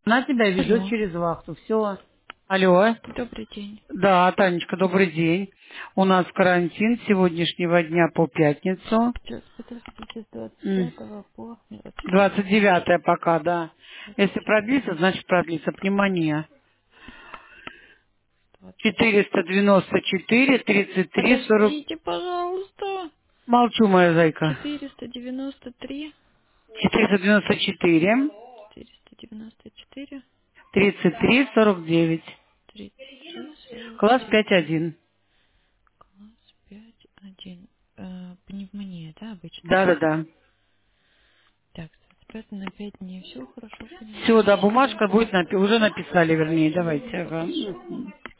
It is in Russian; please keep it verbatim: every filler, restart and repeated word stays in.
Она тебя ведет Алло. через вахту. Все. Алло. Добрый день. Да, Танечка, добрый день. У нас карантин с сегодняшнего дня по пятницу. Сейчас, подождите, с двадцать М, пятого по двадцать двадцать девятое. девятое пока, да. Если двадцать продлится, значит продлится. Пневмония. двадцать. четыреста девяносто четыре тридцать три сорок. Подождите, пожалуйста. Молчу, моя зайка. Четыреста девяносто три. четыреста девяносто четыре Четыреста девяносто четыре. тридцать три сорок девять. Тридцать три сорок Класс девять. пять один. Класс пять один. Э, пневмония, да, обычная? Да, да, да. Так, с двадцать пятого на пять дней все хорошо, Все, да, пневмония. бумажка будет, напи- уже написали, вернее, давайте. Ага. Хорошо. Мгм.